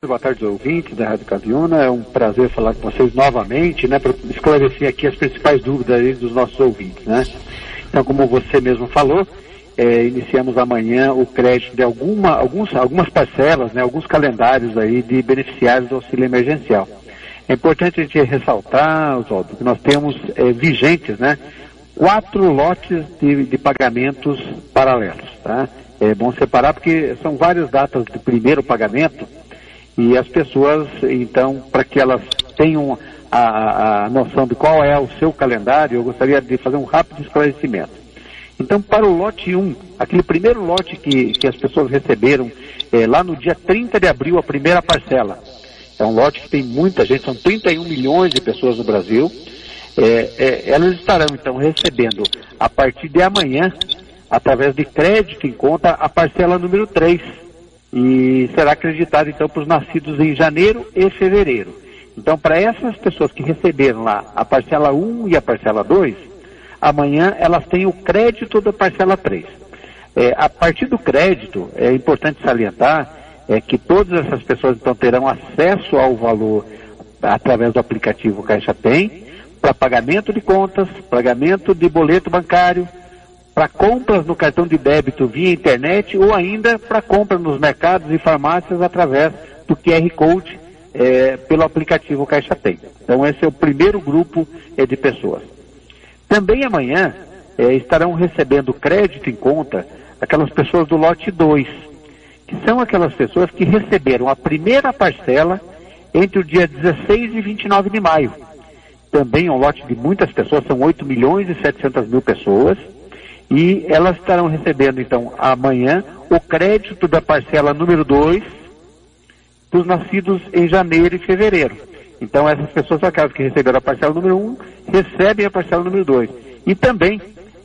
Boa tarde, ouvintes da Rádio Caviuna. É um prazer falar com vocês novamente, né, para esclarecer aqui as principais dúvidas aí dos nossos ouvintes, né? Então, como você mesmo falou, iniciamos amanhã o crédito de algumas parcelas, né, alguns calendários aí de beneficiários do auxílio emergencial. É importante a gente ressaltar, Oswaldo, que nós temos vigentes, né, 4 lotes de pagamentos paralelos, tá? É bom separar porque são várias datas do primeiro pagamento. E as pessoas, então, para que elas tenham a noção de qual é o seu calendário, eu gostaria de fazer um rápido esclarecimento. Então, para o lote 1, aquele primeiro lote que as pessoas receberam lá no dia 30 de abril, a primeira parcela. É um lote que tem muita gente, são 31 milhões de pessoas no Brasil. Elas estarão, então, recebendo, a partir de amanhã, através de crédito em conta, a parcela número 3. E será acreditado, então, para os nascidos em janeiro e fevereiro. Então, para essas pessoas que receberam lá a parcela 1 e a parcela 2, amanhã elas têm o crédito da parcela 3. A partir do crédito, é importante salientar que todas essas pessoas, então, terão acesso ao valor através do aplicativo Caixa Tem, para pagamento de contas, pagamento de boleto bancário, para compras no cartão de débito via internet ou ainda para compra nos mercados e farmácias através do QR Code pelo aplicativo Caixa Tem. Então esse é o primeiro grupo de pessoas. Também amanhã estarão recebendo crédito em conta aquelas pessoas do lote 2, que são aquelas pessoas que receberam a primeira parcela entre o dia 16 e 29 de maio. Também é um lote de muitas pessoas, são 8 milhões e 700 mil pessoas. E elas estarão recebendo, então, amanhã, o crédito da parcela número 2 dos nascidos em janeiro e fevereiro. Então, essas pessoas, aquelas que receberam a parcela número 1, recebem a parcela número 2. E também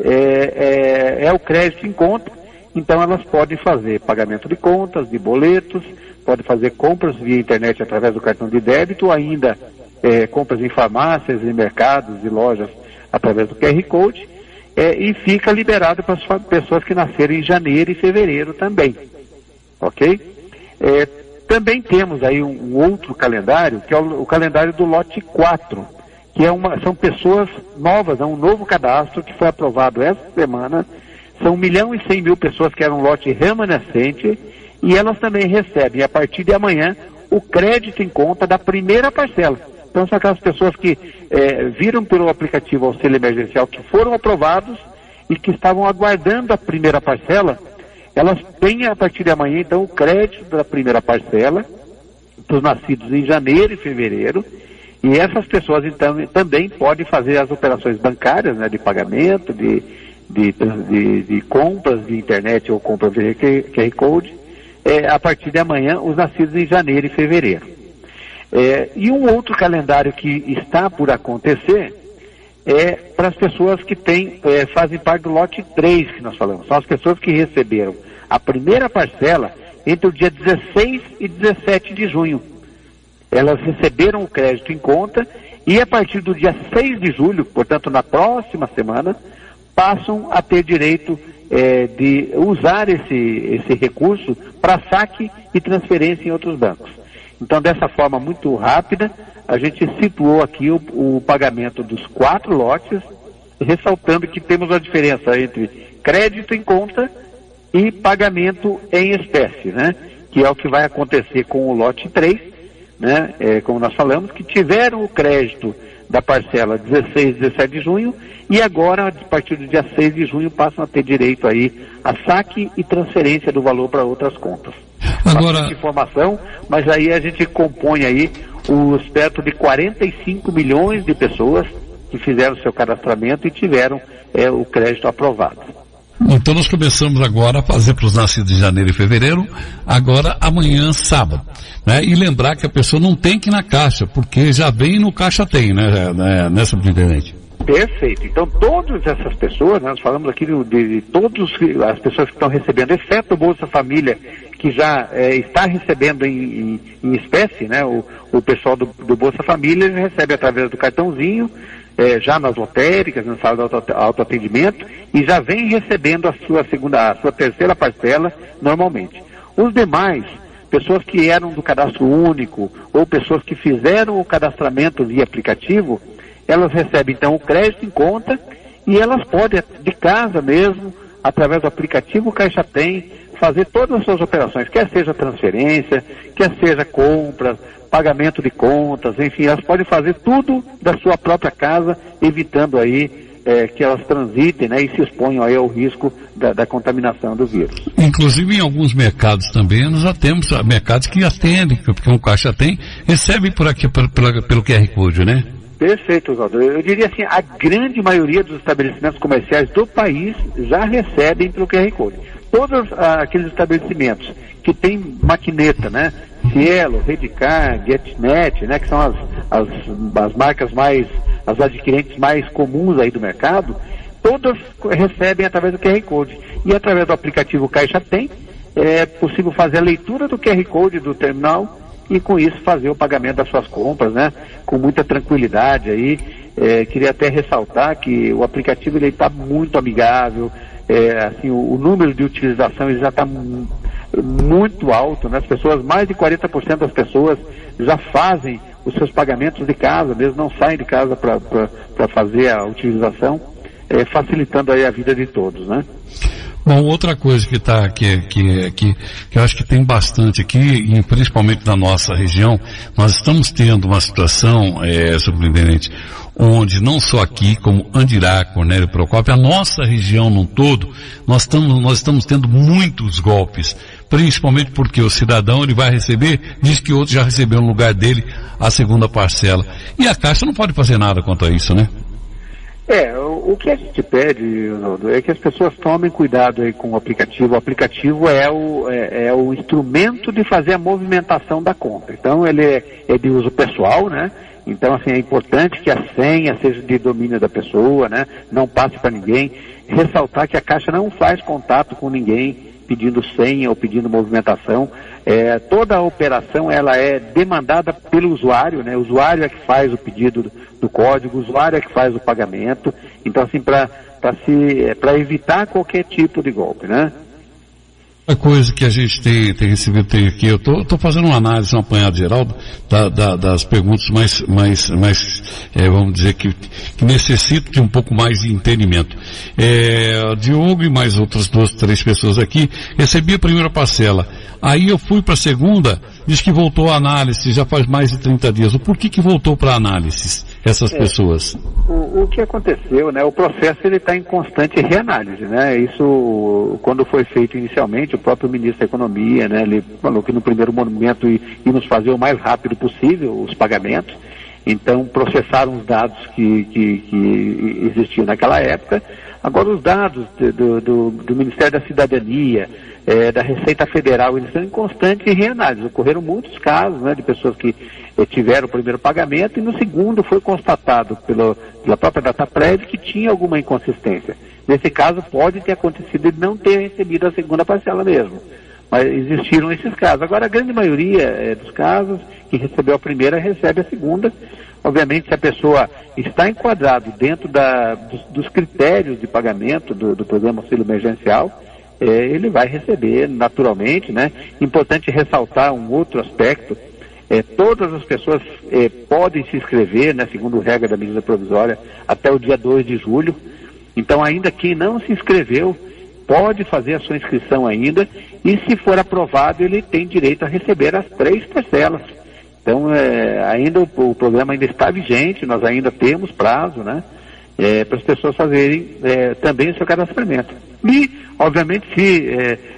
é o crédito em conta, então elas podem fazer pagamento de contas, de boletos, podem fazer compras via internet através do cartão de débito, ou ainda compras em farmácias, em mercados e lojas através do QR Code. E fica liberado para as pessoas que nasceram em janeiro e fevereiro também, ok? Também temos aí um outro calendário, que é o calendário do lote 4, que são pessoas novas, é um novo cadastro que foi aprovado essa semana, são 1.100.000 pessoas que eram lote remanescente, e elas também recebem, a partir de amanhã, o crédito em conta da primeira parcela. Então são aquelas pessoas que viram pelo aplicativo auxílio emergencial que foram aprovados e que estavam aguardando a primeira parcela. Elas têm a partir de amanhã então o crédito da primeira parcela para os nascidos em janeiro e fevereiro. E essas pessoas então também podem fazer as operações bancárias, né, de pagamento, de compras de internet ou compras de QR Code, a partir de amanhã os nascidos em janeiro e fevereiro. E um outro calendário que está por acontecer é para as pessoas que fazem parte do lote 3 que nós falamos. São as pessoas que receberam a primeira parcela entre o dia 16 e 17 de junho. Elas receberam o crédito em conta e a partir do dia 6 de julho, portanto na próxima semana, passam a ter direito de usar esse recurso para saque e transferência em outros bancos. Então, dessa forma muito rápida, a gente situou aqui o pagamento dos 4 lotes, ressaltando que temos a diferença entre crédito em conta e pagamento em espécie, né? Que é o que vai acontecer com o lote 3, né? Como nós falamos, que tiveram o crédito da parcela 16 e 17 de junho e agora, a partir do dia 6 de junho, passam a ter direito aí a saque e transferência do valor para outras contas. Agora, informação, mas aí a gente compõe aí os perto de 45 milhões de pessoas que fizeram seu cadastramento e tiveram o crédito aprovado. Então nós começamos agora a fazer para os nascidos de janeiro e fevereiro, agora amanhã, sábado, né? E lembrar que a pessoa não tem que ir na Caixa, porque já vem no Caixa Tem, né, subintendente? Perfeito. Então todas essas pessoas, nós falamos aqui de todas as pessoas que estão recebendo, exceto o Bolsa Família, que já está recebendo em espécie, né? O pessoal do Bolsa Família recebe através do cartãozinho, já nas lotéricas, na sala de autoatendimento, e já vem recebendo a sua terceira parcela normalmente. Os demais pessoas que eram do cadastro único ou pessoas que fizeram o cadastramento via aplicativo, elas recebem então o crédito em conta e elas podem, de casa mesmo, através do aplicativo Caixa Tem, fazer todas as suas operações, quer seja transferência, quer seja compras, pagamento de contas, enfim, elas podem fazer tudo da sua própria casa, evitando aí que elas transitem, né, e se exponham aí ao risco da contaminação do vírus. Inclusive em alguns mercados também, nós já temos mercados que atendem, porque o Caixa Tem, recebe por aqui pelo QR Code, né? Perfeito, Oswaldo. Eu diria assim, a grande maioria dos estabelecimentos comerciais do país já recebem pelo QR Code. Todos aqueles estabelecimentos que tem maquineta, né? Cielo, Redcar, GetNet, né? Que são as marcas as adquirentes mais comuns aí do mercado, todas recebem através do QR Code. E através do aplicativo Caixa Tem, é possível fazer a leitura do QR Code do terminal e com isso fazer o pagamento das suas compras, né? Com muita tranquilidade aí. Queria até ressaltar que o aplicativo ele está muito amigável, assim, o número de utilização ele já está muito alto, né? As pessoas, mais de 40% das pessoas já fazem os seus pagamentos de casa, mesmo não saem de casa para fazer a utilização, facilitando aí a vida de todos, né? Bom, outra coisa que eu acho que tem bastante aqui, e principalmente na nossa região, nós estamos tendo uma situação, superintendente, onde não só aqui, como Andirá, Cornélio Procópio, a nossa região num todo, nós estamos tendo muitos golpes, principalmente porque o cidadão ele vai receber, diz que outro já recebeu no lugar dele a segunda parcela. E a Caixa não pode fazer nada quanto a isso, né? O que a gente pede, Ronaldo, é que as pessoas tomem cuidado aí com o aplicativo. O aplicativo é o instrumento de fazer a movimentação da compra. Então ele é de uso pessoal, né? Então assim, é importante que a senha seja de domínio da pessoa, né? Não passe para ninguém. Ressaltar que a Caixa não faz contato com ninguém pedindo senha ou pedindo movimentação. Toda a operação ela é demandada pelo usuário, né? O usuário é que faz o pedido do código, o usuário é que faz o pagamento. Então assim, para evitar qualquer tipo de golpe, né? A coisa que a gente tem recebido aqui, eu tô fazendo uma análise, um apanhado geral das perguntas mais vamos dizer que necessitam de um pouco mais de entendimento. Diogo e mais outras 2, 3 pessoas aqui, recebi a primeira parcela, aí eu fui para a segunda, diz que voltou a análise, já faz mais de 30 dias. O porquê que voltou para a análise essas pessoas? O que aconteceu, né? O processo ele está em constante reanálise, né? Isso, quando foi feito inicialmente, o próprio ministro da Economia, né? Ele falou que no primeiro momento ia nos fazer o mais rápido possível os pagamentos. Então processaram os dados que existiam naquela época. Agora os dados do Ministério da Cidadania, da Receita Federal, eles estão em constante reanálise. Ocorreram muitos casos, né, de pessoas que tiveram o primeiro pagamento e no segundo foi constatado pela própria Dataprev que tinha alguma inconsistência. Nesse caso pode ter acontecido de não ter recebido a segunda parcela mesmo. Mas existiram esses casos. Agora a grande maioria dos casos que recebeu a primeira recebe a segunda. Obviamente, se a pessoa está enquadrado dentro dos critérios de pagamento do programa auxílio emergencial, ele vai receber naturalmente, né? Importante ressaltar um outro aspecto, todas as pessoas podem se inscrever, né, segundo regra da medida provisória, até o dia 2 de julho. Então, ainda quem não se inscreveu, pode fazer a sua inscrição ainda, e se for aprovado, ele tem direito a receber as 3 parcelas. Então, ainda o programa ainda está vigente, nós ainda temos prazo, né, para as pessoas fazerem também o seu cadastramento. E, obviamente, se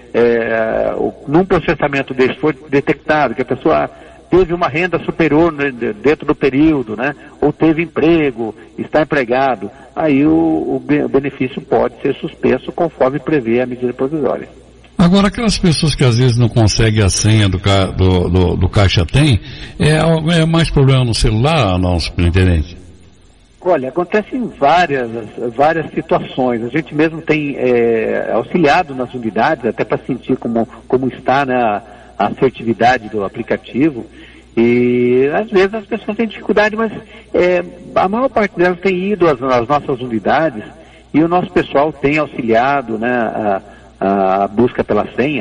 num processamento desse for detectado que a pessoa teve uma renda superior, né, dentro do período, né, ou teve emprego, está empregado, aí o benefício pode ser suspenso conforme prevê a medida provisória. Agora, aquelas pessoas que às vezes não conseguem a senha do Caixa Tem, é mais problema no celular ou não, superintendente? Olha, acontecem várias situações. A gente mesmo tem auxiliado nas unidades, até para sentir como está, né, a assertividade do aplicativo. E às vezes as pessoas têm dificuldade, mas a maior parte delas tem ido às nossas unidades e o nosso pessoal tem auxiliado, né, a busca pela senha, né?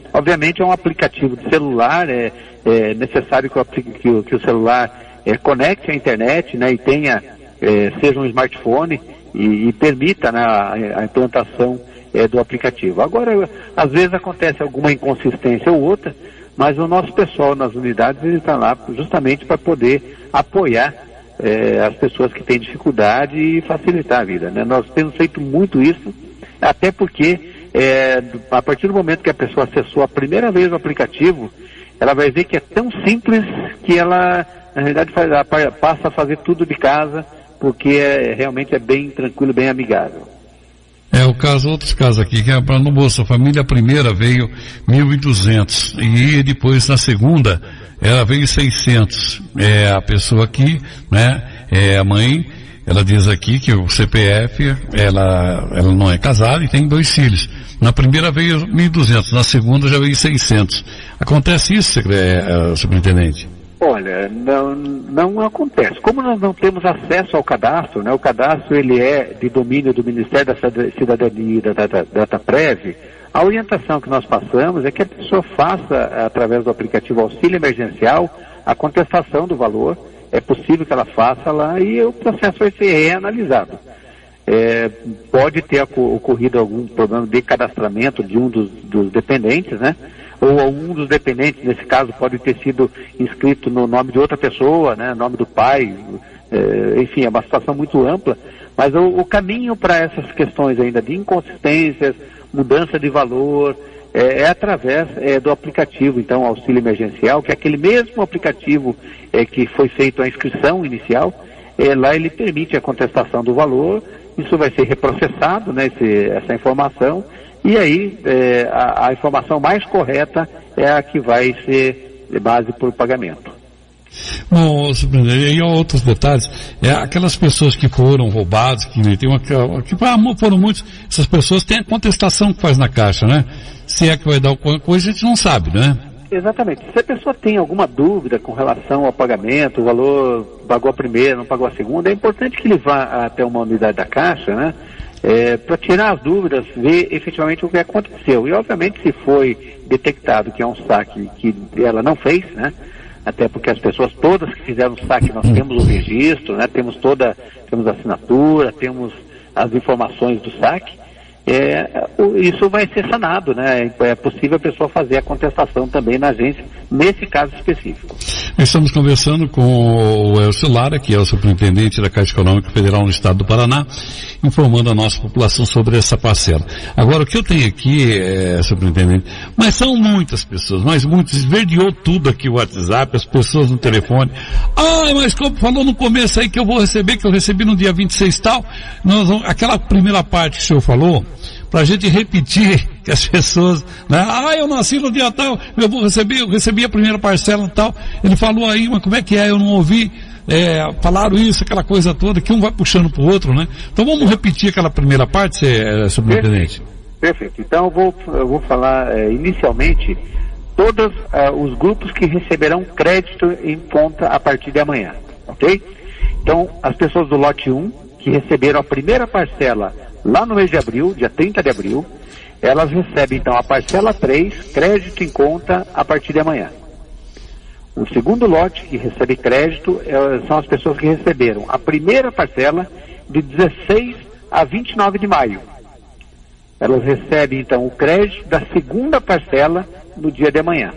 Obviamente é um aplicativo de celular, é necessário que o celular conecte à internet, né, e tenha, seja um smartphone e permita, né, a implantação do aplicativo. Agora, às vezes acontece alguma inconsistência ou outra, mas o nosso pessoal nas unidades, ele está lá justamente para poder apoiar as pessoas que têm dificuldade e facilitar a vida, né? Nós temos feito muito isso, até porque a partir do momento que a pessoa acessou a primeira vez o aplicativo, ela vai ver que é tão simples que ela, na realidade, passa a fazer tudo de casa, porque realmente é bem tranquilo, bem amigável. Outros casos aqui, que no Bolsa Família, a primeira veio 1.200 e depois na segunda ela veio 600. A pessoa aqui, né, a mãe, ela diz aqui que o CPF, ela não é casada e tem 2 filhos. Na primeira veio 1.200, na segunda já veio 600. Acontece isso, superintendente? Olha, não acontece. Como nós não temos acesso ao cadastro, né? O cadastro ele é de domínio do Ministério da Cidadania e da Dataprev, a orientação que nós passamos é que a pessoa faça, através do aplicativo Auxílio Emergencial, a contestação do valor. É possível que ela faça lá e o processo vai ser reanalisado. Pode ter ocorrido algum problema de cadastramento de um dos dependentes, né? Ou um dos dependentes, nesse caso, pode ter sido inscrito no nome de outra pessoa, né? Nome do pai, enfim, é uma situação muito ampla, mas o caminho para essas questões ainda de inconsistências, mudança de valor, é através do aplicativo, então, Auxílio Emergencial, que é aquele mesmo aplicativo que foi feito a inscrição inicial, lá ele permite a contestação do valor, isso vai ser reprocessado, né, essa informação, e aí a informação mais correta é a que vai ser base para o pagamento. Bom, superintendente, e outros detalhes, aquelas pessoas que foram roubadas, foram muitos, essas pessoas têm a contestação que faz na Caixa, né? Se é que vai dar alguma coisa, a gente não sabe, né? Exatamente. Se a pessoa tem alguma dúvida com relação ao pagamento, o valor pagou a primeira, não pagou a segunda, é importante que ele vá até uma unidade da Caixa, né? Para tirar as dúvidas, ver efetivamente o que aconteceu. E obviamente se foi detectado que é um saque que ela não fez, né? Até porque as pessoas todas que fizeram o saque, nós temos o registro, né? Temos a assinatura, temos as informações do saque. Isso vai ser sanado, né? É possível a pessoa fazer a contestação também na agência, nesse caso específico. Estamos conversando com o Elcio Lara, que é o superintendente da Caixa Econômica Federal no estado do Paraná, informando a nossa população sobre essa parcela. Agora, o que eu tenho aqui, superintendente, mas são muitas pessoas, esverdeou tudo aqui o WhatsApp, as pessoas no telefone. Mas como falou no começo aí que eu vou receber, que eu recebi no dia 26 e tal, aquela primeira parte que o senhor falou, pra gente repetir que as pessoas, né? Eu nasci no dia tal, eu recebi a primeira parcela e tal. Ele falou aí, mas como é que é? Eu não ouvi. Falaram isso, aquela coisa toda, que um vai puxando pro outro, né? Então vamos repetir aquela primeira parte, superintendente? Perfeito. Então eu vou falar inicialmente todos os grupos que receberão crédito em conta a partir de amanhã, ok? Então, as pessoas do lote 1, que receberam a primeira parcela lá no mês de abril, dia 30 de abril, elas recebem então a parcela 3, crédito em conta a partir de amanhã. O segundo lote que recebe crédito são as pessoas que receberam a primeira parcela de 16 a 29 de maio. Elas recebem então o crédito da segunda parcela no dia de amanhã.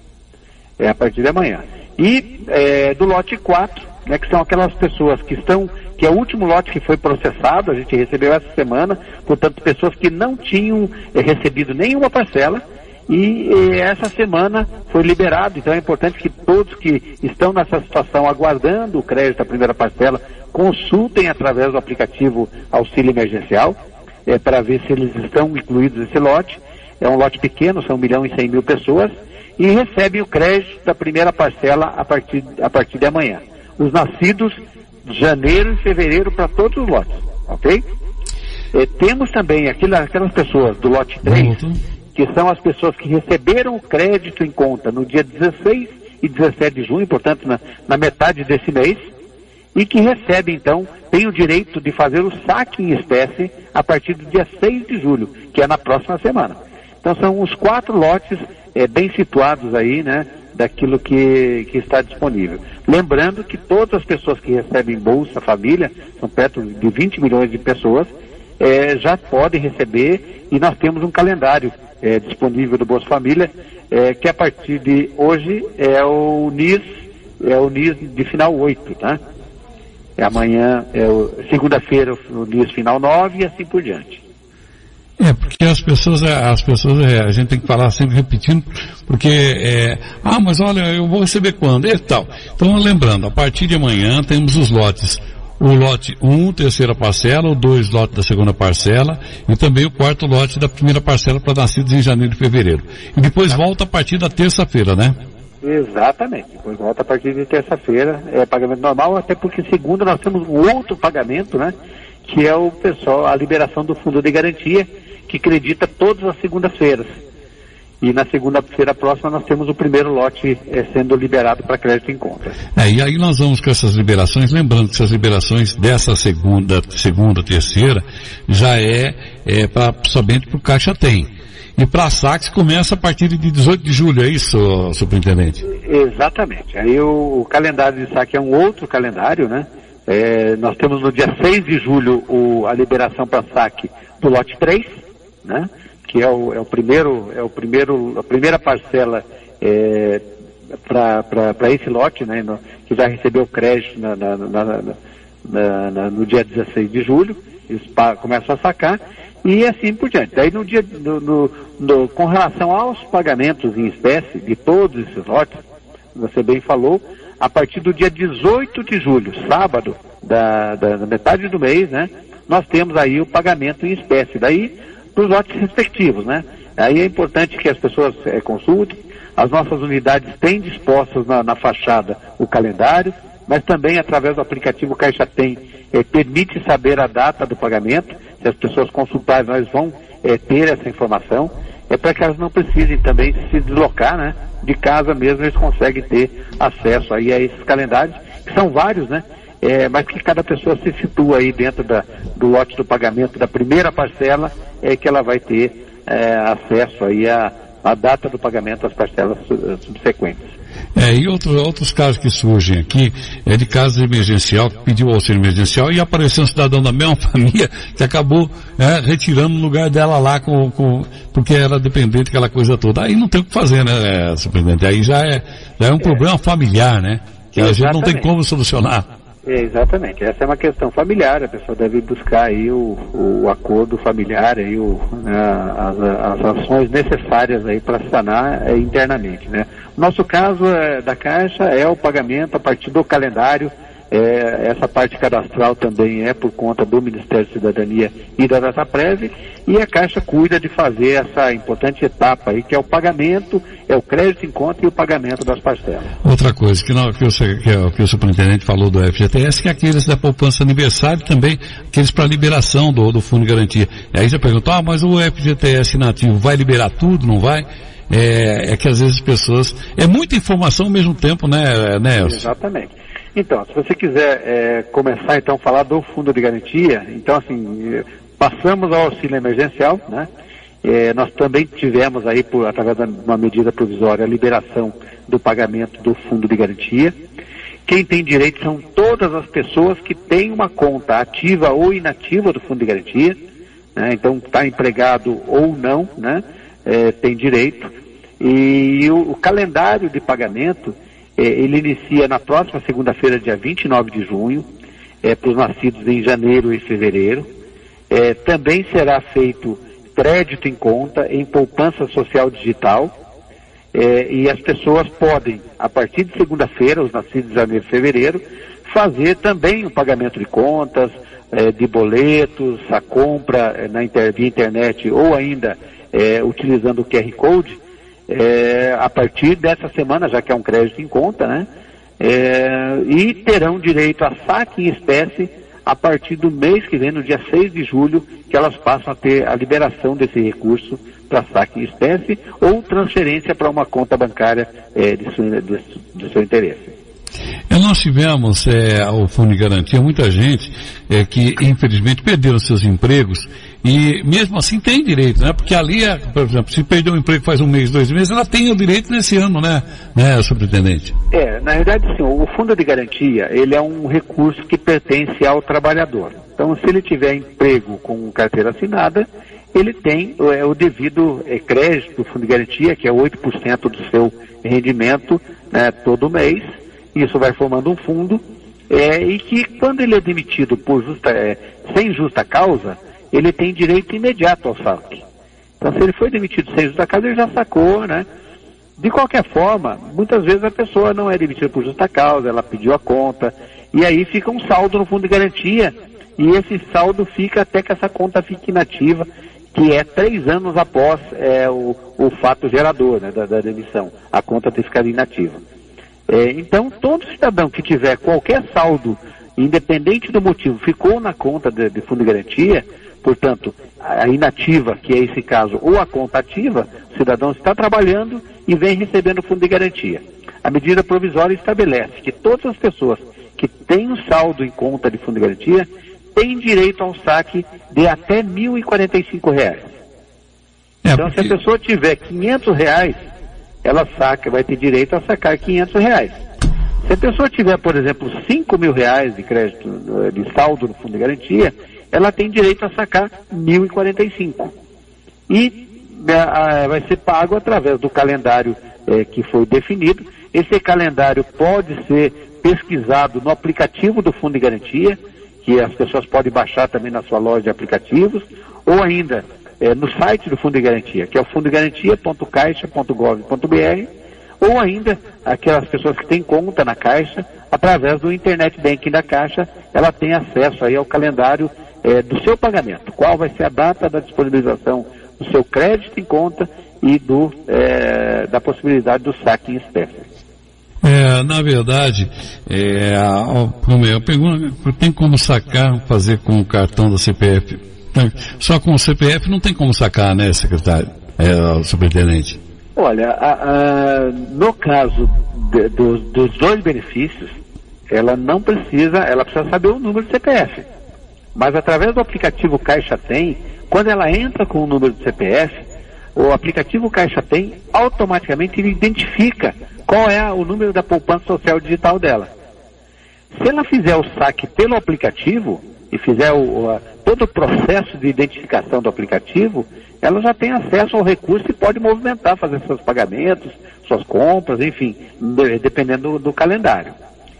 A partir de amanhã. E do lote 4, né, que são aquelas pessoas que é o último lote que foi processado, a gente recebeu essa semana, portanto, pessoas que não tinham recebido nenhuma parcela, e essa semana foi liberado. Então é importante que todos que estão nessa situação aguardando o crédito da primeira parcela, consultem através do aplicativo Auxílio Emergencial, para ver se eles estão incluídos nesse lote. É um lote pequeno, são 1.100.000 pessoas, e recebem o crédito da primeira parcela a partir de amanhã. Os nascidos de janeiro e fevereiro para todos os lotes, ok? Temos também aquelas pessoas do lote 3, que são as pessoas que receberam o crédito em conta no dia 16 e 17 de junho, portanto na metade desse mês, e que recebem então, têm o direito de fazer o saque em espécie a partir do dia 6 de julho, que é na próxima semana. Então são os 4 lotes bem situados aí, né, daquilo que está disponível. Lembrando que todas as pessoas que recebem Bolsa Família, são perto de 20 milhões de pessoas, já podem receber, e nós temos um calendário disponível do Bolsa Família, que a partir de hoje é o NIS de final 8, tá? Amanhã, segunda-feira, o NIS final 9 e assim por diante. Porque as pessoas, a gente tem que falar sempre repetindo, porque, mas olha, eu vou receber quando? E tal. Então, lembrando, a partir de amanhã temos os lotes. O lote 1, terceira parcela, o 2 lote da segunda parcela, e também o 4º lote da primeira parcela para nascidos em janeiro e fevereiro. E depois volta a partir da terça-feira, né? Exatamente, depois volta a partir de terça-feira, pagamento normal, até porque segunda nós temos um outro pagamento, né? Que é a liberação do Fundo de Garantia, que acredita todas as segundas-feiras. E na segunda-feira próxima nós temos o primeiro lote sendo liberado para crédito em conta. E aí nós vamos com essas liberações, lembrando que essas liberações dessa segunda, terceira, já somente para o Caixa Tem. E para a Saques começa a partir de 18 de julho, é isso, superintendente? Exatamente. Aí o calendário de saque é um outro calendário, né? Nós temos no dia 6 de julho a liberação para saque do lote 3, né? Que a primeira parcela para esse lote, né? Que já recebeu crédito no dia 16 de julho, eles começam a sacar, e assim por diante. Daí com relação aos pagamentos em espécie de todos esses lotes, você bem falou, a partir do dia 18 de julho, sábado, da metade do mês, né? Nós temos aí o pagamento em espécie, daí para os lotes respectivos, né? Aí é importante que as pessoas consultem. As nossas unidades têm dispostas na fachada o calendário, mas também através do aplicativo Caixa Tem permite saber a data do pagamento. Se as pessoas consultarem, nós vamos ter essa informação, para que elas não precisem também se deslocar, né? De casa mesmo eles conseguem ter acesso aí a esses calendários, que são vários, né? Mas que cada pessoa se situa aí dentro do lote do pagamento da primeira parcela, que ela vai ter acesso aí à data do pagamento das parcelas subsequentes. E outros casos que surgem aqui, de casos emergencial, que pediu auxílio emergencial e apareceu um cidadão da mesma família que acabou retirando o lugar dela lá porque era dependente, aquela coisa toda. Aí não tem o que fazer, né, superintendente? Aí já é um problema familiar, né? Que a gente não tem como solucionar. Exatamente, essa é uma questão familiar, a pessoa deve buscar aí o acordo familiar, aí as ações necessárias aí para sanar internamente, né? O nosso caso da Caixa é o pagamento a partir do calendário, essa parte cadastral também é por conta do Ministério da Cidadania e da Dataprev, e a Caixa cuida de fazer essa importante etapa aí, que é o pagamento, o crédito em conta e o pagamento das parcelas. Outra coisa que o superintendente falou do FGTS, que é aqueles da poupança aniversário também, aqueles para liberação do Fundo de Garantia. E aí já perguntou, mas o FGTS inativo vai liberar tudo, não vai? Que às vezes as pessoas, muita informação ao mesmo tempo, né, Elcio? Exatamente. Então, se você quiser começar então a falar do Fundo de Garantia, então assim, passamos ao auxílio emergencial, né? Nós também tivemos aí, através de uma medida provisória, a liberação do pagamento do Fundo de Garantia. Quem tem direito são todas as pessoas que têm uma conta ativa ou inativa do Fundo de Garantia, né? Então está empregado ou não, né? Tem direito. E o calendário de pagamento, ele inicia na próxima segunda-feira, dia 29 de junho, para os nascidos em janeiro e fevereiro. Também será feito crédito em conta em poupança social digital, e as pessoas podem, a partir de segunda-feira, os nascidos em janeiro e fevereiro, fazer também o pagamento de contas, de boletos, a compra via internet ou ainda utilizando o QR Code, a partir dessa semana, já que é um crédito em conta, né? E terão direito a saque em espécie a partir do mês que vem, no dia 6 de julho, que elas passam a ter a liberação desse recurso para saque em espécie ou transferência para uma conta bancária de seu interesse. Nós tivemos ao Fundo de Garantia muita gente que infelizmente perderam seus empregos E mesmo assim tem direito, né? Porque ali, por exemplo, se perdeu o emprego faz 1 mês, 2 meses, ela tem o direito nesse ano, né, superintendente? Na verdade, sim, o fundo de garantia, ele é um recurso que pertence ao trabalhador. Então, se ele tiver emprego com carteira assinada, ele tem o devido crédito do fundo de garantia, que é 8% do seu rendimento, né, todo mês. Isso vai formando um fundo, e que quando ele é demitido sem justa causa, ele tem direito imediato ao saque. Então, se ele foi demitido sem justa causa, ele já sacou, né? De qualquer forma, muitas vezes a pessoa não é demitida por justa causa, ela pediu a conta, e aí fica um saldo no fundo de garantia, e esse saldo fica até que essa conta fique inativa, que é 3 anos após o fato gerador, né, da demissão. A conta tem que ficar inativa. Então, todo cidadão que tiver qualquer saldo, independente do motivo, ficou na conta de fundo de garantia, portanto, a inativa, que é esse caso, ou a conta ativa, o cidadão está trabalhando e vem recebendo fundo de garantia. A medida provisória estabelece que todas as pessoas que têm um saldo em conta de fundo de garantia têm direito a um saque de até R$ 1.045. Então, se a pessoa tiver R$500, ela vai ter direito a sacar R$500. Se a pessoa tiver, por exemplo, R$5.000 de crédito, de saldo no fundo de garantia, ela tem direito a sacar R$1.045. E vai ser pago através do calendário que foi definido. Esse calendário pode ser pesquisado no aplicativo do fundo de garantia, que as pessoas podem baixar também na sua loja de aplicativos, ou ainda no site do fundo de garantia, que é o fundodegarantia.caixa.gov.br, ou ainda aquelas pessoas que têm conta na Caixa, através do Internet Banking da Caixa, ela tem acesso aí ao calendário do seu pagamento. Qual vai ser a data da disponibilização do seu crédito em conta e da possibilidade do saque em espécie. Na verdade, eu pergunto, tem como fazer com o cartão da CPF? Só com o CPF não tem como sacar, né, secretário? Superintendente? Olha, no caso dos 2 benefícios, ela precisa saber o número do CPF. Mas através do aplicativo Caixa Tem, quando ela entra com o número do CPF, o aplicativo Caixa Tem, automaticamente ele identifica qual é o número da poupança social digital dela. Se ela fizer o saque pelo aplicativo e fizer todo o processo de identificação do aplicativo, ela já tem acesso ao recurso e pode movimentar, fazer seus pagamentos, suas compras, enfim, dependendo do calendário.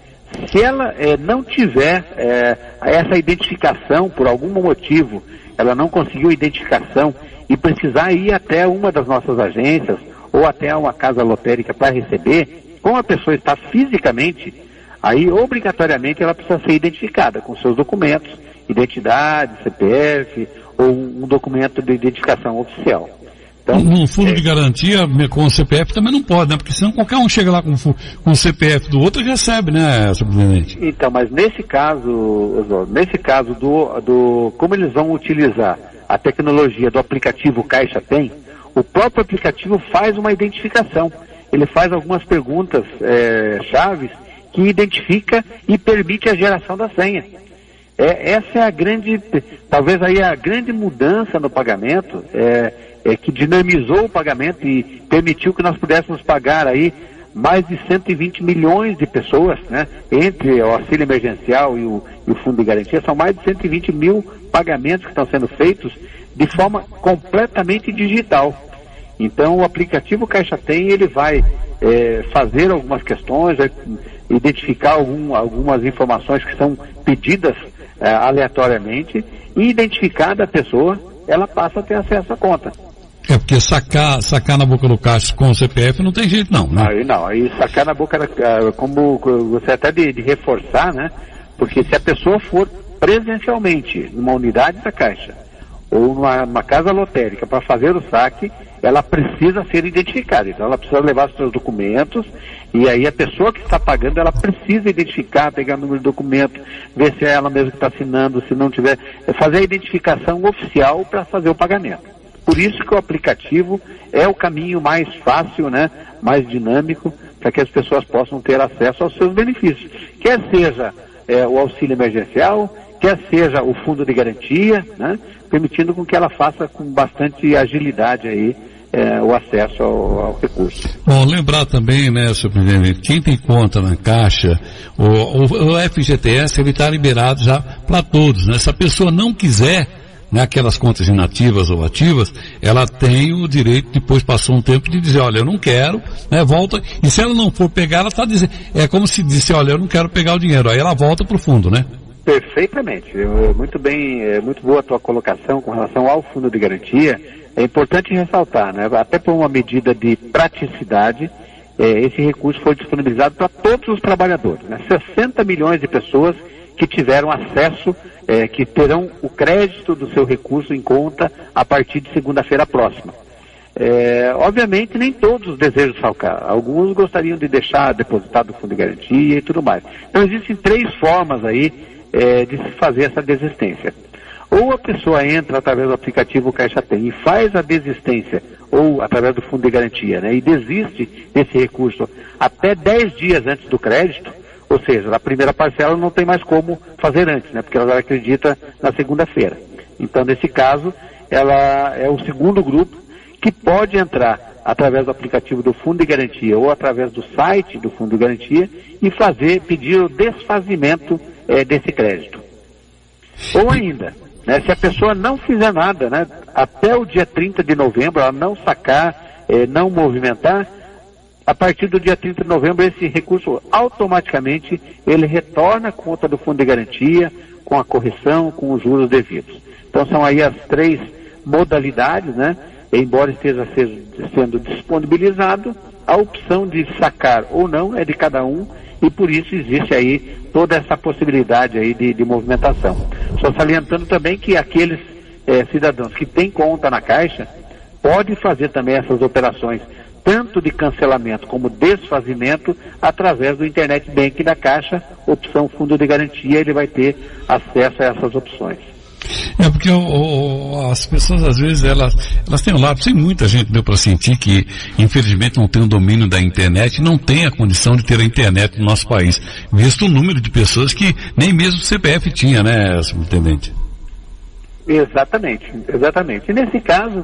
Se ela não tiver essa identificação, por algum motivo, ela não conseguiu identificação e precisar ir até uma das nossas agências ou até uma casa lotérica para receber, como a pessoa está fisicamente, aí obrigatoriamente ela precisa ser identificada com seus documentos, identidade, CPF ou um documento de identificação oficial. Então, um fundo de garantia com o CPF também não pode, né? Porque senão qualquer um chega lá com o CPF do outro e recebe, né, superintendente? Então, mas nesse caso, Oswaldo, como eles vão utilizar a tecnologia do aplicativo Caixa Tem, o próprio aplicativo faz uma identificação. Ele faz algumas perguntas chaves que identifica e permite a geração da senha. Essa é talvez aí a grande mudança no pagamento, que dinamizou o pagamento e permitiu que nós pudéssemos pagar aí mais de 120 milhões de pessoas, né? Entre o auxílio emergencial e o fundo de garantia, são mais de 120 mil pagamentos que estão sendo feitos de forma completamente digital. Então o aplicativo Caixa Tem, ele vai fazer algumas questões, vai identificar algumas informações que são pedidas aleatoriamente, e identificada a pessoa, ela passa a ter acesso à conta. Porque sacar na boca do caixa com o CPF não tem jeito não, né? Aí sacar na boca, como você até de reforçar, né? Porque se a pessoa for presencialmente numa unidade da Caixa ou numa casa lotérica para fazer o saque, ela precisa ser identificada. Então ela precisa levar os seus documentos, e aí a pessoa que está pagando, ela precisa identificar, pegar o número do documento, ver se é ela mesma que está assinando, se não tiver, fazer a identificação oficial para fazer o pagamento. Por isso que o aplicativo é o caminho mais fácil, né, mais dinâmico, para que as pessoas possam ter acesso aos seus benefícios. Quer seja o auxílio emergencial, quer seja o fundo de garantia, né, permitindo com que ela faça com bastante agilidade aí o acesso ao recurso. Bom, lembrar também, né, senhor presidente, quem tem conta na Caixa, o FGTS, ele está liberado já para todos, né? Se a pessoa não quiser, né, aquelas contas inativas ou ativas, ela tem o direito, depois passou um tempo, de dizer, olha, eu não quero, né, volta, e se ela não for pegar, ela está dizendo, é como se disse, olha, eu não quero pegar o dinheiro, aí ela volta para o fundo, né? Perfeitamente, muito bem, muito boa a tua colocação com relação ao fundo de garantia. É importante ressaltar, né, até por uma medida de praticidade, esse recurso foi disponibilizado para todos os trabalhadores, né, 60 milhões de pessoas que tiveram acesso, que terão o crédito do seu recurso em conta a partir de segunda-feira próxima. Obviamente nem todos desejam sacar, alguns gostariam de deixar depositado no fundo de garantia e tudo mais. Então existem 3 formas aí de se fazer essa desistência. Ou a pessoa entra através do aplicativo Caixa Tem e faz a desistência, ou através do fundo de garantia, né, e desiste desse recurso até 10 dias antes do crédito, ou seja, na primeira parcela não tem mais como fazer antes, né, porque ela acredita na segunda-feira. Então, nesse caso, ela é o segundo grupo que pode entrar através do aplicativo do fundo de garantia ou através do site do fundo de garantia e pedir o desfazimento desse crédito. Ou ainda, né, se a pessoa não fizer nada, né, até o dia 30 de novembro, ela não sacar, não movimentar, a partir do dia 30 de novembro esse recurso automaticamente ele retorna à conta do fundo de garantia com a correção, com os juros devidos. Então são aí as 3 modalidades, né, embora esteja sendo disponibilizado, a opção de sacar ou não é de cada um e por isso existe aí toda essa possibilidade aí de movimentação. Só salientando também que aqueles cidadãos que têm conta na Caixa podem fazer também essas operações, tanto de cancelamento como desfazimento, através do Internet Banking da Caixa, opção fundo de garantia, ele vai ter acesso a essas opções. Porque as pessoas às vezes elas têm um lápis, tem muita gente deu para sentir que infelizmente não tem o domínio da internet, não tem a condição de ter a internet no nosso país, visto o número de pessoas que nem mesmo o CPF tinha, né, subintendente? Exatamente. E nesse caso,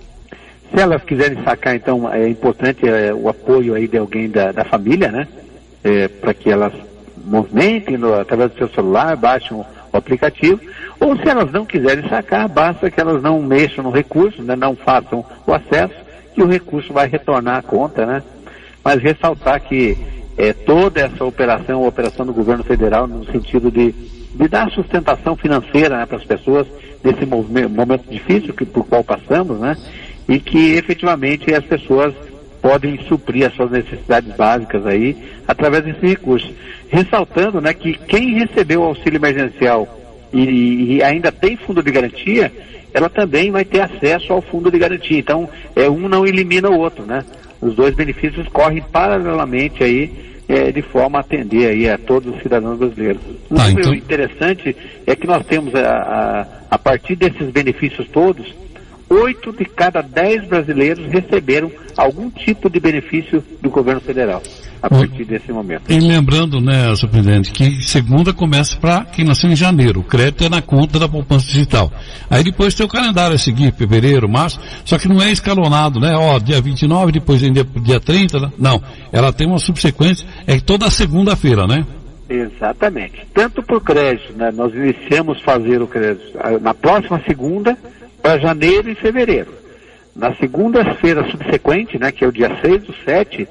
se elas quiserem sacar, então é importante o apoio aí de alguém da família, né, para que elas movimentem através do seu celular, baixem o aplicativo, ou se elas não quiserem sacar, basta que elas não mexam no recurso, né, não façam o acesso, que o recurso vai retornar à conta, né? Mas ressaltar que toda essa operação, a operação do governo federal, no sentido de dar sustentação financeira, né, para as pessoas nesse momento difícil por qual passamos, né? E que efetivamente as pessoas podem suprir as suas necessidades básicas aí através desse recurso. Ressaltando, né, que quem recebeu o auxílio emergencial e ainda tem fundo de garantia, ela também vai ter acesso ao fundo de garantia. Então, um não elimina o outro, né? Os 2 benefícios correm paralelamente aí, de forma a atender aí a todos os cidadãos brasileiros. Um número interessante é que nós temos a partir desses benefícios todos, 8 de cada 10 brasileiros receberam algum tipo de benefício do governo federal a partir desse momento. E lembrando, né, senhor presidente, que segunda começa para quem nasceu em janeiro. O crédito é na conta da poupança digital. Aí depois tem o calendário a seguir, fevereiro, março, só que não é escalonado, né? Dia 29, depois dia 30, né? Não. Ela tem uma subsequência, toda segunda-feira, né? Exatamente. Tanto por crédito, né? Nós iniciamos fazer o crédito na próxima segunda, para janeiro e fevereiro. Na segunda-feira subsequente, né, que é o dia 6 do 7,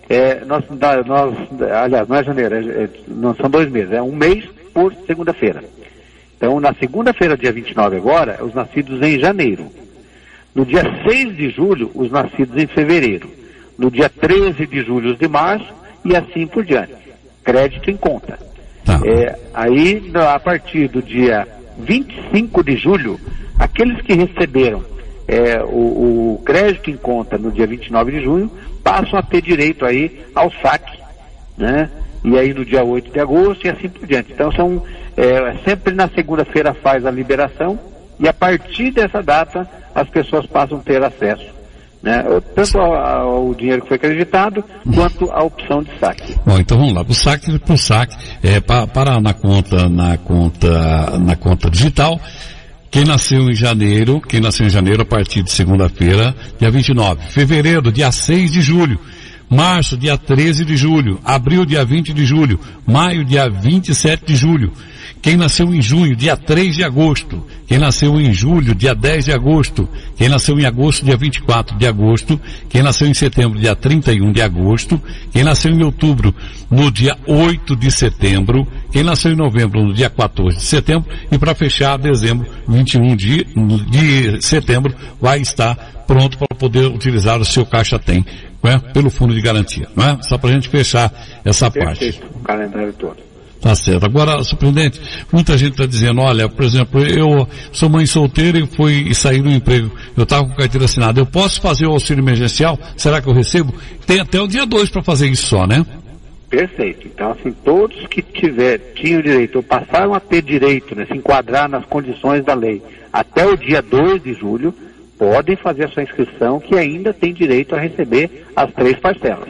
aliás, não é janeiro, não são 2 meses, é um mês por segunda-feira. Então, na segunda-feira, dia 29 agora, os nascidos em janeiro. No dia 6 de julho, os nascidos em fevereiro. No dia 13 de julho, os de março, e assim por diante. Crédito em conta. Aí, a partir do dia 25 de julho, aqueles que receberam o crédito em conta no dia 29 de junho passam a ter direito aí ao saque, né? E aí no dia 8 de agosto e assim por diante. Então sempre na segunda-feira faz a liberação e a partir dessa data as pessoas passam a ter acesso né? Tanto o dinheiro que foi acreditado, quanto a opção de saque. Bom, então vamos lá, pro saque, para na conta digital. Quem nasceu em janeiro, a partir de segunda-feira, dia 29, fevereiro, dia 6 de julho, março, dia 13 de julho, abril, dia 20 de julho, maio, dia 27 de julho. Quem nasceu em junho, dia 3 de agosto. Quem nasceu em julho, dia 10 de agosto. Quem nasceu em agosto, dia 24 de agosto. Quem nasceu em setembro, dia 31 de agosto. Quem nasceu em outubro, no dia 8 de setembro. Quem nasceu em novembro, no dia 14 de setembro. E para fechar, dezembro, 21 de setembro, vai estar pronto para poder utilizar o seu Caixa Tem, né? Pelo fundo de garantia, não é? Só para a gente fechar essa parte. O calendário todo. Tá certo. Agora, surpreendente, muita gente está dizendo, olha, por exemplo, eu sou mãe solteira e saí do emprego, eu estava com carteira assinada, eu posso fazer o auxílio emergencial? Será que eu recebo? Tem até o dia 2 para fazer isso só, né? Perfeito. Então, assim, todos que tinham direito, ou passaram a ter direito, né, se enquadrar nas condições da lei, até o dia 2 de julho, podem fazer a sua inscrição, que ainda tem direito a receber as 3 parcelas.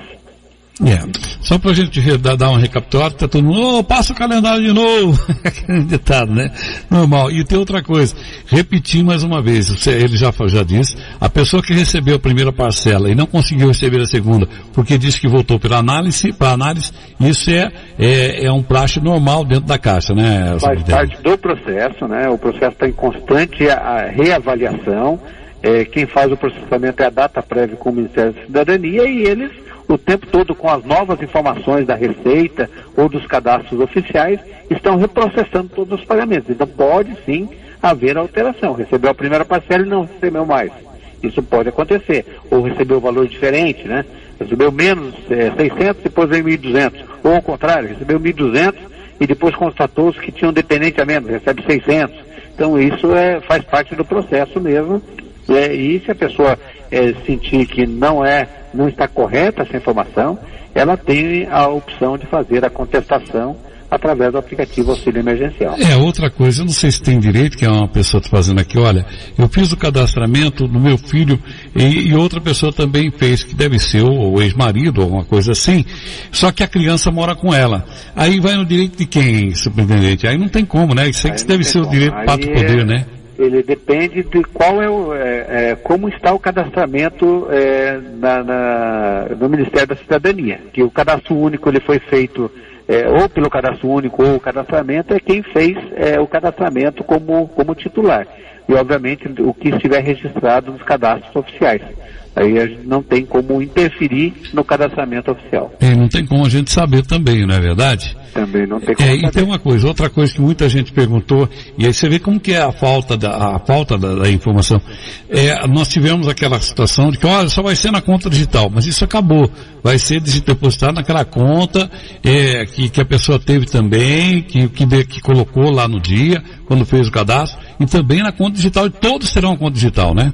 Só pra gente dar uma recapitulada, tá todo mundo, passa o calendário de novo. Aquele ditado, né? Normal. E tem outra coisa, repetir mais uma vez, ele já disse, a pessoa que recebeu a primeira parcela e não conseguiu receber a segunda, porque disse que voltou para análise, isso é um praxe normal dentro da Caixa, né? Faz parte do processo, né? O processo está em constante reavaliação, quem faz o processamento é a data prévia com o Ministério da Cidadania e eles o tempo todo com as novas informações da Receita ou dos cadastros oficiais, estão reprocessando todos os pagamentos. Então pode sim haver alteração. Recebeu a primeira parcela e não recebeu mais. Isso pode acontecer. Ou recebeu valor diferente, né? Recebeu menos 600, depois veio 1.200. Ou ao contrário, recebeu 1.200 e depois constatou-se que tinha um dependente a menos, recebe 600. Então isso faz parte do processo mesmo. E se a pessoa sentir que não está correta essa informação, ela tem a opção de fazer a contestação através do aplicativo Auxílio Emergencial. Outra coisa, eu não sei se tem direito, que é uma pessoa está fazendo aqui, olha, eu fiz o cadastramento do meu filho e outra pessoa também fez, que deve ser o ex-marido, alguma coisa assim, só que a criança mora com ela. Aí vai no direito de quem, superintendente? Aí não tem como, né? Isso aí deve ser o direito do pátrio poder, né? Ele depende de qual como está o cadastramento no Ministério da Cidadania. Que o cadastro único ele foi feito ou pelo cadastro único ou o cadastramento é quem fez o cadastramento como titular. E obviamente o que estiver registrado nos cadastros oficiais. Aí a gente não tem como interferir no cadastramento oficial. Não tem como a gente saber também, não é verdade? Também não tem como saber. E tem outra coisa que muita gente perguntou, e aí você vê como que é a falta da informação. Nós tivemos aquela situação de que, olha, só vai ser na conta digital, mas isso acabou. Vai ser depositado naquela conta que a pessoa teve também, que colocou lá no dia, quando fez o cadastro, e também na conta digital, e todos terão a conta digital, né?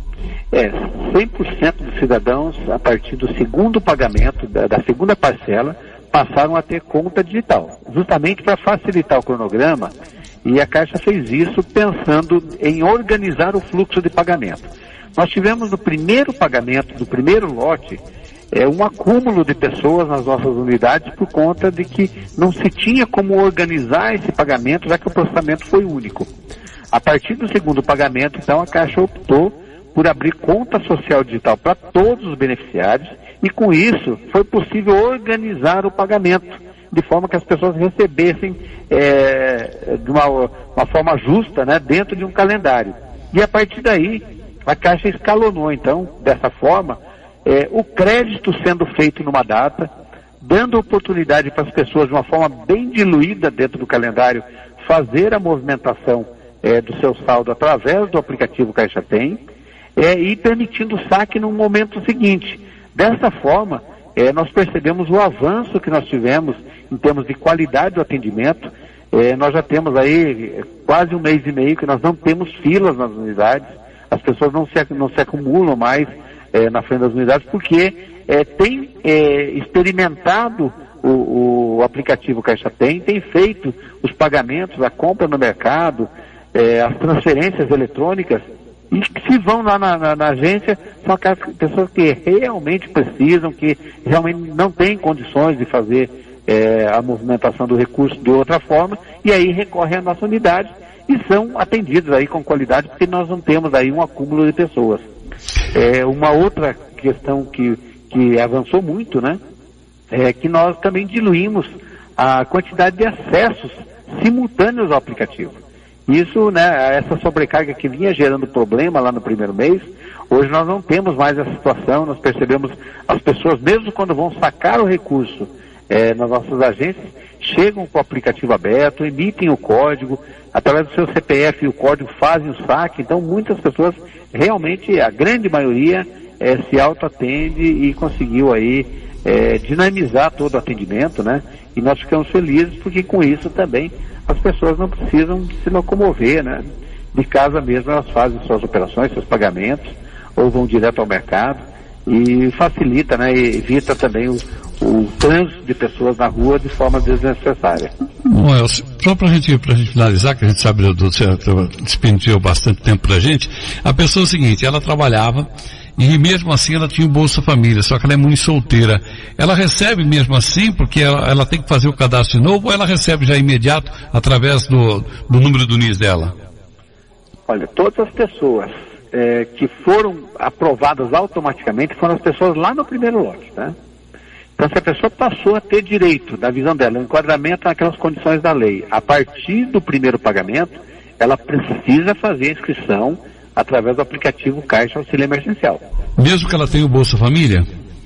100% dos cidadãos, a partir do segundo pagamento, da segunda parcela, passaram a ter conta digital, justamente para facilitar o cronograma, e a Caixa fez isso pensando em organizar o fluxo de pagamento. Nós tivemos no primeiro pagamento, do primeiro lote, um acúmulo de pessoas nas nossas unidades por conta de que não se tinha como organizar esse pagamento, já que o processamento foi único. A partir do segundo pagamento, então, a Caixa optou por abrir conta social digital para todos os beneficiários e com isso foi possível organizar o pagamento de forma que as pessoas recebessem de uma forma justa, né, dentro de um calendário. E a partir daí a Caixa escalonou então dessa forma o crédito sendo feito numa data, dando oportunidade para as pessoas de uma forma bem diluída dentro do calendário fazer a movimentação do seu saldo através do aplicativo Caixa Tem, e permitindo o saque no momento seguinte. Dessa forma, nós percebemos o avanço que nós tivemos em termos de qualidade do atendimento. Nós já temos aí quase 1 mês e meio que nós não temos filas nas unidades, as pessoas não se acumulam mais na frente das unidades, porque tem experimentado o aplicativo Caixa Tem feito os pagamentos, a compra no mercado, as transferências eletrônicas, E se vão lá na agência, são aquelas pessoas que realmente precisam, que realmente não têm condições de fazer a movimentação do recurso de outra forma, e aí recorrem à nossa unidade e são atendidos aí com qualidade, porque nós não temos aí um acúmulo de pessoas. Uma outra questão que avançou muito, né, é que nós também diluímos a quantidade de acessos simultâneos ao aplicativo. Isso, né, essa sobrecarga que vinha gerando problema lá no primeiro mês, hoje nós não temos mais essa situação. Nós percebemos as pessoas, mesmo quando vão sacar o recurso nas nossas agências, chegam com o aplicativo aberto, emitem o código, através do seu CPF e o código fazem o saque. Então muitas pessoas, realmente a grande maioria, se autoatende e conseguiu aí dinamizar todo o atendimento, né? E nós ficamos felizes porque com isso também as pessoas não precisam se locomover, né? De casa mesmo elas fazem suas operações, seus pagamentos, ou vão direto ao mercado, e facilita, né? E evita também o trânsito de pessoas na rua de forma desnecessária. Bom, Elcio, só pra gente finalizar, que a gente sabe do despendeu bastante tempo pra gente, a pessoa é o seguinte, ela trabalhava e mesmo assim ela tinha o Bolsa Família, só que ela é mãe solteira. Ela recebe mesmo assim, porque ela tem que fazer o cadastro de novo, ou ela recebe já imediato através do número do NIS dela? Olha, todas as pessoas que foram aprovadas automaticamente foram as pessoas lá no primeiro lote, tá? Então, se a pessoa passou a ter direito, da visão dela, o enquadramento naquelas condições da lei, a partir do primeiro pagamento, ela precisa fazer a inscrição através do aplicativo Caixa Auxílio Emergencial. Mesmo que ela tenha o Bolsa Família?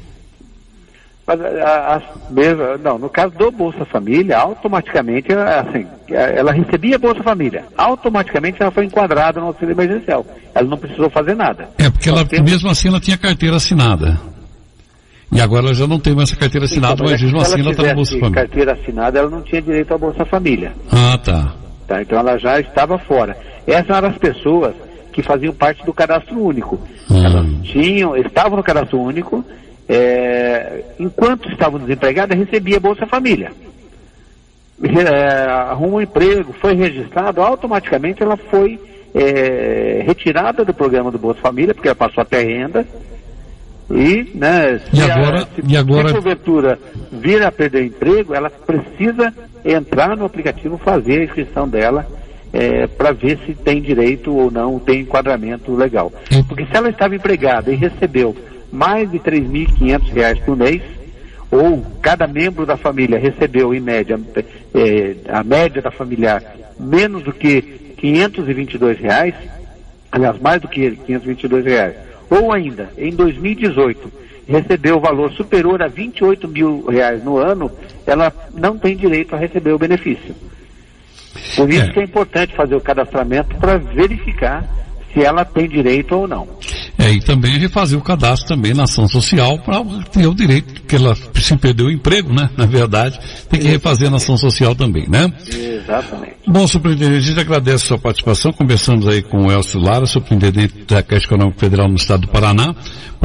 Mas, não, no caso do Bolsa Família, automaticamente, ela recebia Bolsa Família. Automaticamente ela foi enquadrada no Auxílio Emergencial. Ela não precisou fazer nada. Porque mesmo assim ela tinha carteira assinada. E agora ela já não tem mais essa carteira assinada, mas mesmo assim ela está no Bolsa Família. Se carteira assinada, ela não tinha direito à Bolsa Família. Ah, tá. Então ela já estava fora. Essas eram as pessoas que faziam parte do cadastro único. Elas estavam no cadastro único, enquanto estavam desempregadas, recebia Bolsa Família. Arrumou um emprego, foi registrado, automaticamente ela foi retirada do programa do Bolsa Família, porque ela passou a ter renda. E, né, se porventura vir a perder emprego, ela precisa entrar no aplicativo, fazer a inscrição dela para ver se tem direito ou não, tem enquadramento legal. Porque se ela estava empregada e recebeu mais de R$ 3.500 por mês, ou cada membro da família recebeu, em média, a média da familiar, menos do que R$ 522, aliás, mais do que R$ 522, ou ainda, em 2018, recebeu o valor superior a R$ 28 mil no ano, ela não tem direito a receber o benefício. Por isso que é importante fazer o cadastramento para verificar se ela tem direito ou não. E também refazer o cadastro também na ação social para ter o direito, porque ela se perdeu o emprego, né? Na verdade, tem que refazer na ação social também, né? Exatamente. Bom, superintendente, a gente agradece a sua participação. Conversamos aí com o Elcio Lara, superintendente da Caixa Econômica Federal no estado do Paraná,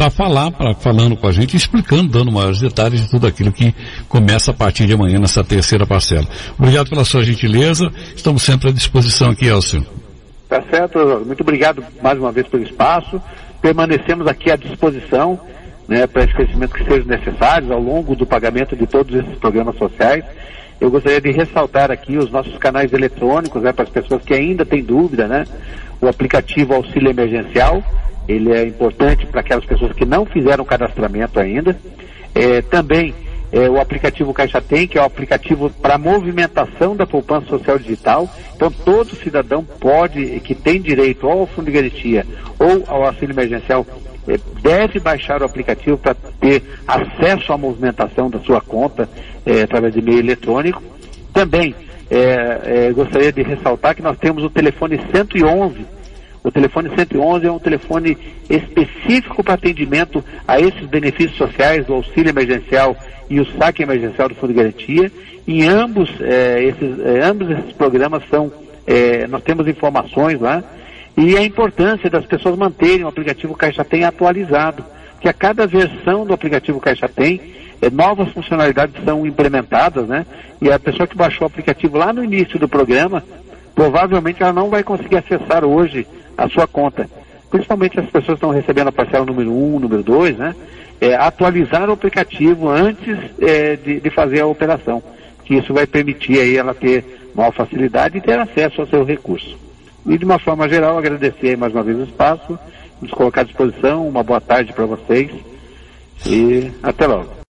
falando com a gente, explicando, dando maiores detalhes de tudo aquilo que começa a partir de amanhã nessa terceira parcela. Obrigado pela sua gentileza. Estamos sempre à disposição aqui, Elcio. Tá certo, muito obrigado mais uma vez pelo espaço. Permanecemos aqui à disposição, né, para esclarecimentos que sejam necessários ao longo do pagamento de todos esses programas sociais. Eu gostaria de ressaltar aqui os nossos canais eletrônicos, né, para as pessoas que ainda têm dúvida, né? O aplicativo Auxílio Emergencial, ele é importante para aquelas pessoas que não fizeram cadastramento ainda. Também o aplicativo Caixa Tem, que é o aplicativo para movimentação da poupança social digital. Então todo cidadão que tem direito ao Fundo de Garantia ou ao auxílio emergencial, deve baixar o aplicativo para ter acesso à movimentação da sua conta através de e-mail eletrônico. Também gostaria de ressaltar que nós temos o telefone 111. O telefone 111 é um telefone específico para atendimento a esses benefícios sociais, do auxílio emergencial e o saque emergencial do Fundo de Garantia. Em ambos esses programas nós temos informações lá, e a importância das pessoas manterem o aplicativo Caixa Tem atualizado, que a cada versão do aplicativo Caixa Tem, novas funcionalidades são implementadas, né? E a pessoa que baixou o aplicativo lá no início do programa, provavelmente ela não vai conseguir acessar hoje a sua conta. principalmente as pessoas que estão recebendo a parcela número 1, número 2, né? Atualizar o aplicativo antes de fazer a operação, que isso vai permitir aí ela ter maior facilidade e ter acesso ao seu recurso. E de uma forma geral, agradecer aí mais uma vez o espaço, nos colocar à disposição, uma boa tarde para vocês e até logo.